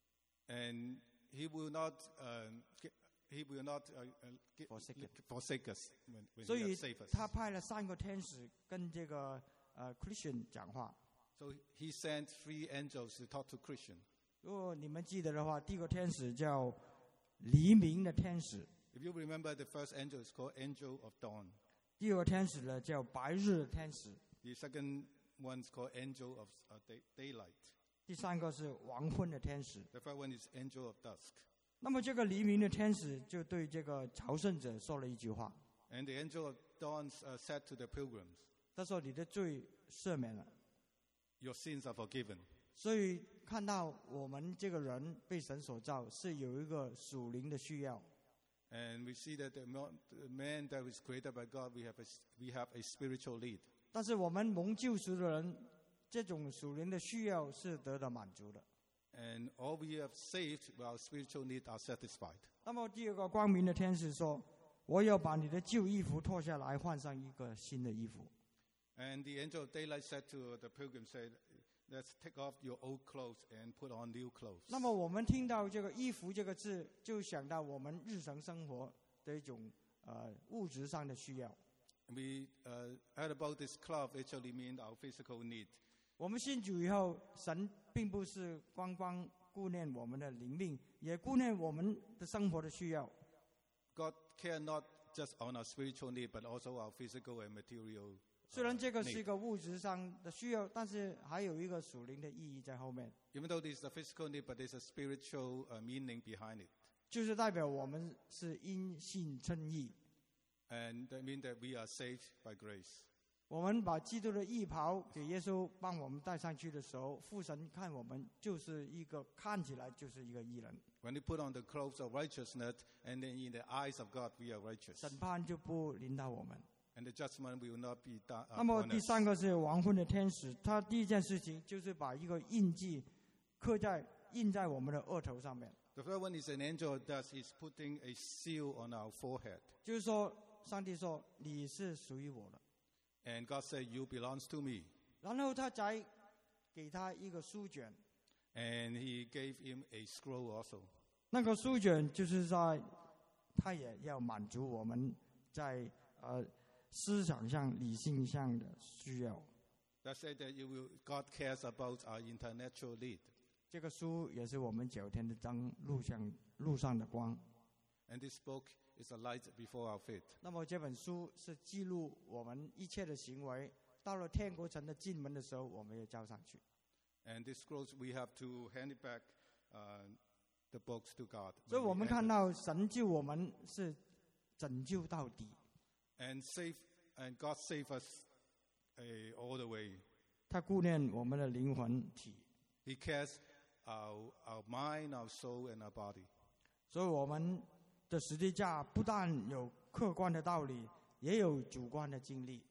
S2: And he will not, um, gi- he will not uh, uh, gi-
S1: Forsake it.
S2: forsake us when, when
S1: 所
S2: he
S1: 以
S2: has saved us.
S1: 他派了三个天使跟这个呃 Christian 讲话。
S2: So he sent three angels to talk to Christian.
S1: 如果你们记得的话，第一个天使叫黎明的天使，
S2: If you remember, the first angel is called Angel of Dawn.
S1: 第二个天使呢叫白日的天使，
S2: The second one is called Angel of uh, day, Daylight.
S1: 第三个是黄昏的天使。
S2: The third one is Angel of Dusk.
S1: 那么这个黎明的天使就对这个朝圣者说了一句话，
S2: And the Angel of Dawn uh, said to the pilgrims,
S1: 他说：“你的罪赦免了。”
S2: your sins are forgiven.
S1: 所以看到我们这个人被神所造，是有一个属灵的需要。
S2: And we see that the mo- the man that was created by God, we have a, s- we have a spiritual need.
S1: 但是我们蒙救赎的人，这种属灵的需要是得到满足的。
S2: And all we have saved, our spiritual needs are satisfied.
S1: 那么第二个光明的天使说：“我要把你的旧衣服脱下来，换上一个新的衣服。”
S2: And the angel of daylight said to the pilgrim, said, "Let's take off your old clothes and put on new clothes."
S1: 那么我们听到这个衣服这个字，就想到我们日常生活的一种呃物质上的需要。
S2: We uh, heard about this cloth actually mean our physical need.
S1: 我们信主以后，神并不是光光顾念我们的灵命，也顾念我们的生活的需要。
S2: God care not just on our spiritual need, but also our physical and material.
S1: 虽然这个是一个物质上的需要，但是还有一个属灵的意义在后面，
S2: Even though this is a physical need, but there's a spiritual uh, meaning behind it.
S1: 就是代表我们是因信称义。
S2: And that means that we are saved by grace.
S1: 我们把基督的义袍给耶稣帮我们戴上去的时候，父神看我们就是一个看起来就是一个义人，
S2: When we put on the clothes of righteousness, and then in the eyes of God, we are righteous.
S1: 审判就不临到我们。
S2: And the judgment will not be done
S1: 那么
S2: upon
S1: 第
S2: us.
S1: 三个是亡魂的天使，他第一件事情就是把一个印记刻在印在我们的额头上面，
S2: The third one is an angel does is putting a seal on our forehead.
S1: 就是说上帝说你是属于我的，
S2: And God said, "You belongs to me."
S1: 然后他才给他一个书卷，
S2: And he gave him a scroll also.
S1: 那个书卷就是在他也要满足我们在呃思想上、理性上的需要。
S2: That said that you will, God cares about our international need.
S1: 这个书也是我们九天的灯路上路上的光。
S2: And this book is a light before our feet.
S1: 那么这本书是记录我们一切的行为，到了天国城的进门的时候，我们要交上去。
S2: And this scrolls, we have to hand it back, uh, the books to God.
S1: 所以
S2: when
S1: 我
S2: we
S1: 们看
S2: enter.
S1: 到神救我们是拯救到底，
S2: And save, and God save us uh, all the way.
S1: 他顾念我们的灵魂体，
S2: He cares our, our mind, our soul, and our body.
S1: 所以我们的十字架不但有客观的道理，也有主观的经历。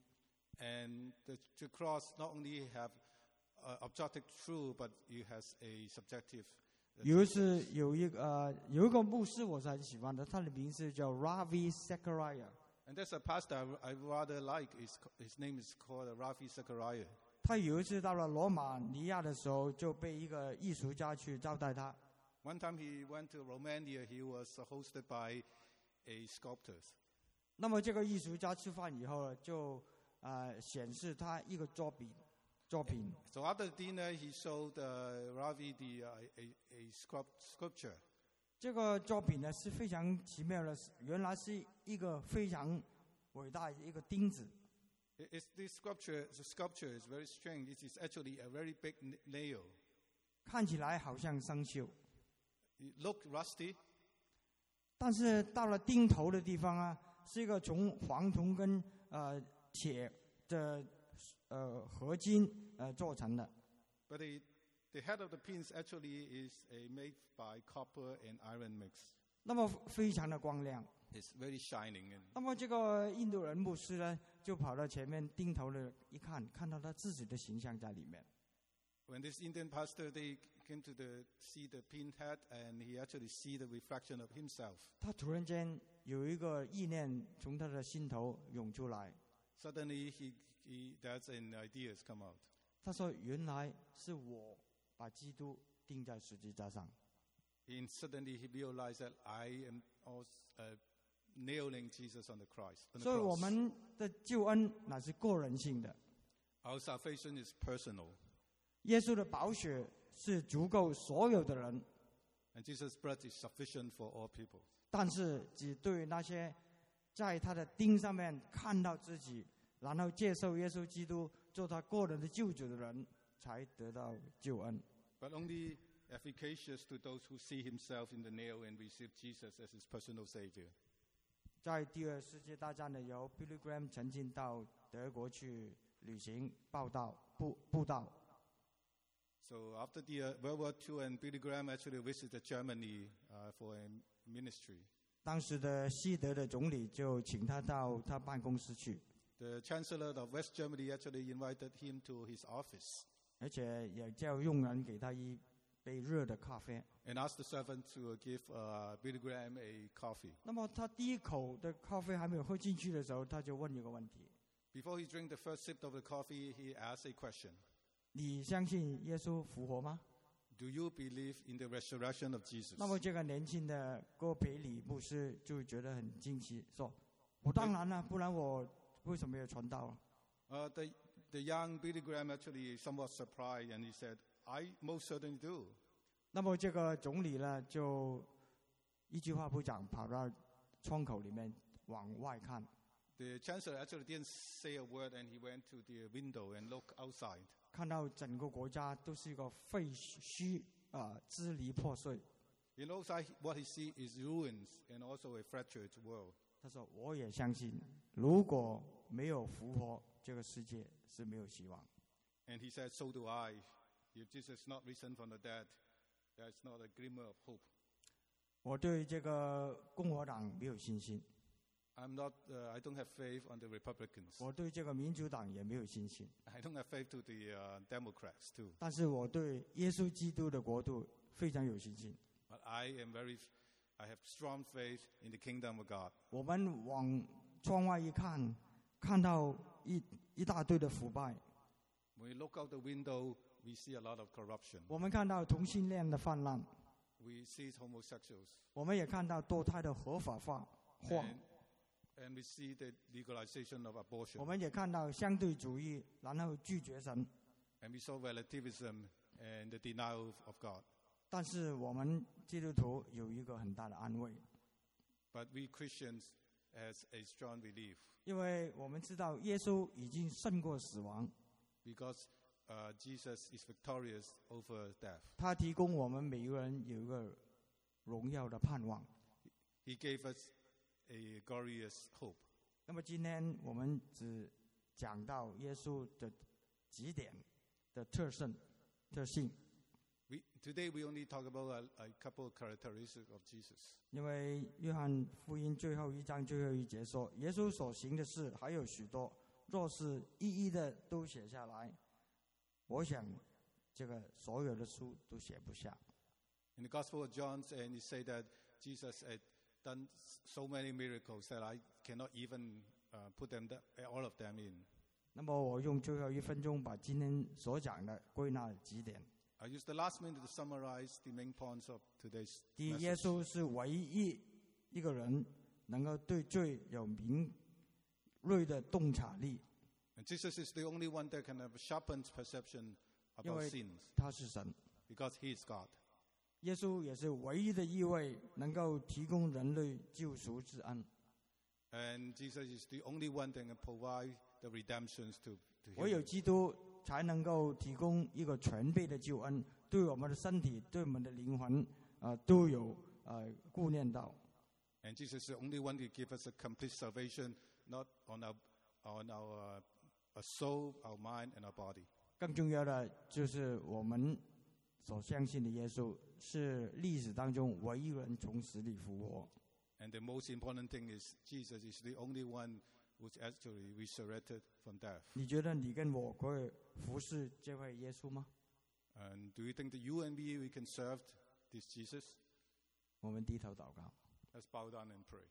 S2: And the, the cross not only have uh, objective truth, but it has a subjective. uh,
S1: 有一次有一个呃有一个牧师我是很喜欢的，他的名字叫 Ravi Zachariah。
S2: And there's a pastor I, I rather like. His, his name is called Ravi Zachariah.
S1: 他有一次到了罗马尼亚的时候，就被一个艺术家去招待他。
S2: One time he went to Romania. He was hosted by a sculptor.
S1: 那么这个艺术家吃饭以后呢，就呃显示他一个作品作品。
S2: So after dinner, he showed uh, Ravi the uh, a, a sculpt, sculpture.
S1: 这个作品呢是非常奇妙的，原来是一个非常伟大的一个钉子。
S2: It- It's, this sculpture, the sculpture is very strange. It is actually a very big n- nail.
S1: 看起来好像生锈，
S2: It looked rusty,
S1: 但是到了钉头的地方啊，是一个从黄铜跟呃铁的呃合金呃做成的。
S2: but the, the head of the pins actually is a made by copper and iron mix.
S1: 那么非常的光亮。
S2: It's very shining. And
S1: 那么这个印度人牧师呢，就跑到前面钉头的一看，看到他自己的形象在里面。
S2: when this Indian pastor, they came to the see the pin head, and he actually see the reflection of himself.
S1: 他突然间有一个意念从他的心头涌出来，
S2: Suddenly, he, he that's an idea has come out.
S1: 他说：“原来是我把基督钉在十字架上。”
S2: And suddenly, he realized that I am also, uh, nailing Jesus on the cross. On the
S1: 所以我
S2: cross.
S1: 们的救恩乃是个人性的，
S2: Our salvation is personal,
S1: 耶稣的宝血是足够所有的人，
S2: and Jesus' blood is sufficient for all people.
S1: 但是只对那些在他的钉上面看到自己，然后接受耶稣基督做他个人的救主的人，才得到救恩。
S2: But only efficacious to those who see himself in the nail and receive Jesus as his personal savior.
S1: 在第二世界大战呢，由 Billy Graham 曾经到德国去旅行报道布布道。
S2: So after the uh, World War Two, and Billy Graham actually visited Germany uh, for a ministry.
S1: 当时的西德的总理就请他到他办公室去，
S2: The Chancellor of West Germany actually invited him to his office.
S1: 而且也叫佣人给他一杯热的咖啡。
S2: and asked the servant to give uh, Billy Graham a coffee.
S1: 那么他第一口的咖啡还没有喝进去的时候，他就问一个问题：
S2: Before he drank the first sip of the coffee, he asked a question.
S1: 你相信耶稣复活吗？
S2: Do you believe in the resurrection of Jesus?
S1: 那么这个年轻的戈培里牧师就觉得很惊奇，说：“我当然了，不然我为什么没有传道啊？”
S2: Uh, the, the young Billy Graham actually somewhat surprised, and he said, I most certainly do.
S1: 那么这个总理呢，就一句话不讲，跑到窗口里面往外看。
S2: The chancellor actually didn't say a word, and he went to the window and looked outside.
S1: 看到整个国家都是一个废墟啊，支离破碎。
S2: He knows what he sees is ruins and also a fractured world.
S1: 他说：“我也相信，如果没有复活，这个世界是没有希望。”
S2: And he said, so do I. If Jesus is not risen from the dead, there's not a glimmer of hope.
S1: 我对这个共和党没有信心，
S2: I'm not, uh, I don't have faith on the Republicans.
S1: 我对这个民主党也没有信心，
S2: I don't have faith to the uh, Democrats too.
S1: 但是我对耶稣基督的国度非常有信心。
S2: But I am very, I have strong faith in the kingdom of God.
S1: 我们往窗外一看，看到一一大堆的腐败，
S2: When we look out the window, we see a lot of corruption.
S1: 我们看到同性恋的泛滥，
S2: We see homosexuals.
S1: 我们也看到堕胎的合法化化，
S2: And, and we see the legalization of
S1: 我
S2: abortion.
S1: 们也看到相对主义，然后拒绝神。
S2: And we saw relativism and the denial of God.
S1: 但是我们基督徒有一个很大的安慰，
S2: But we Christians has a strong belief
S1: 因为我们知道耶稣已经胜过死亡，
S2: because uh, Jesus is victorious over death.
S1: 他提供我们每一个人有一个荣耀的盼望。
S2: He gave us a glorious hope.
S1: 那么今天我们只讲到耶稣的几点的特性特性，
S2: We, today we only talk about a, a couple of characteristics of Jesus.
S1: 因为约翰福音最后一章最后一节说，耶稣所行的事还有许多，若是一一的都写下来，我想这个所有的书都写不下。
S2: In the Gospel of John, and he said that Jesus had done so many miracles that I cannot even uh, put them, all of them in.
S1: 那么我用最后一分钟把今天所讲的归纳几点。
S2: I use the last minute to summarize the main points of today's
S1: 第一，耶
S2: message.
S1: 稣是唯一一个人能够对罪有敏锐的洞察力，
S2: And Jesus is the only one that can have a sharpened perception
S1: 因
S2: about
S1: 为
S2: sins
S1: 他是神。
S2: because he is God.
S1: 耶稣也是唯一的一位能够提供人类救赎之恩。
S2: And Jesus is the only one that can provide the redemptions to, to
S1: 唯有
S2: him.
S1: 基督才能够提供一个全备的救恩，对我们的身体、对我们的灵魂，呃，都有呃顾念到。
S2: And Jesus is the only one to give us a complete salvation, not on our, on our, uh, our soul, our mind, and our body.
S1: 更重要的就是我们所相信的耶稣是历史当中唯一人从死里复活。
S2: And the most important thing is Jesus is the only one who's actually resurrected from death.
S1: 你觉得你跟我可以服侍这位耶稣吗？
S2: And do you think that you and me, we can serve this Jesus?
S1: 我们低头祷告。
S2: Let's bow down and pray.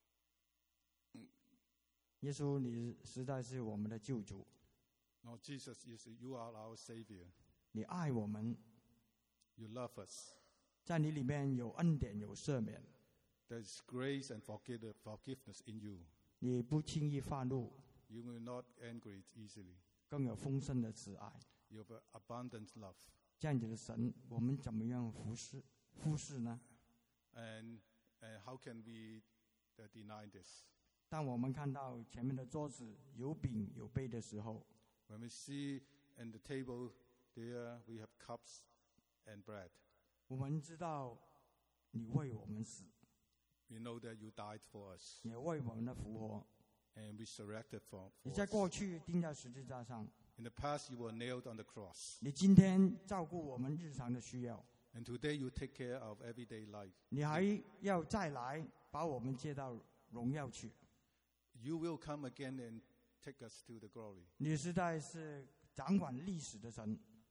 S1: 耶稣，你实在是我们的救主，
S2: Lord Jesus, yes, you are our Savior.
S1: 你爱我们，
S2: You love us.
S1: 在你里面有恩典，有赦免，
S2: There's grace and forgive- forgiveness in you.
S1: 你不轻易发怒，
S2: You will not angry easily.
S1: 更有丰盛的慈爱。
S2: You have abundant love.
S1: 这样子的神，我们怎么样服侍服侍呢？
S2: And, and how can we uh, deny this?
S1: 当我们看到前面的桌子有饼有杯的时候，
S2: When we see in the table there we have cups and bread,
S1: 我们知道你为我们死，
S2: we know that you died for us
S1: 也为我们的复活。
S2: and resurrected for,
S1: 你
S2: for
S1: 在
S2: us.
S1: 过去钉在十字架上，
S2: In the past you were nailed on the cross.
S1: 你今天照顾我们日常的需要，
S2: And today you take care of everyday life.
S1: 你还要再来把我们接到荣耀去。
S2: You will come again and take us to the glory.
S1: 你实在是掌管历史的神，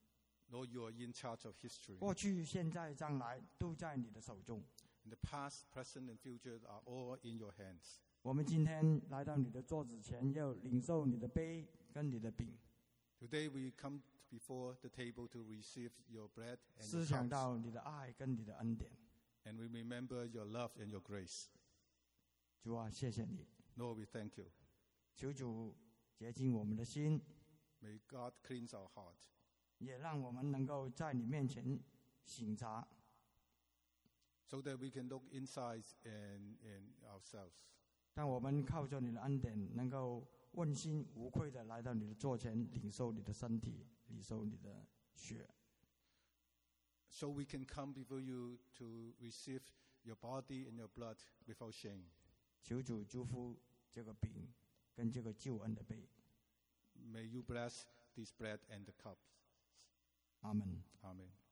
S2: Lord, you are in charge of history.
S1: 过去、现在、将来都在你的手中。
S2: And the past, present, and future are all in your hands.
S1: 我们今天来到你的桌子前，要领受你的杯跟你的饼，
S2: Today we come before the table to receive your bread and
S1: 思
S2: your
S1: 想
S2: cups.
S1: 到你的爱跟你的恩典。
S2: And we remember your love and your grace.
S1: 主啊，谢谢你，
S2: Lord, we thank you.
S1: 求主洁净我们的心，
S2: May God cleanse our heart,
S1: 也让我们能够在你面前省察，
S2: so that we can look inside and, and ourselves.
S1: 但我们靠着你的恩典，能够问心无愧的来到你的座前，领受你的身体，领受你的血。
S2: So we can come before you to receive your body and your blood without shame.
S1: 求主祝福这个饼跟这个救恩的杯。
S2: May you bless this bread and the cup.
S1: 阿门。
S2: Amen.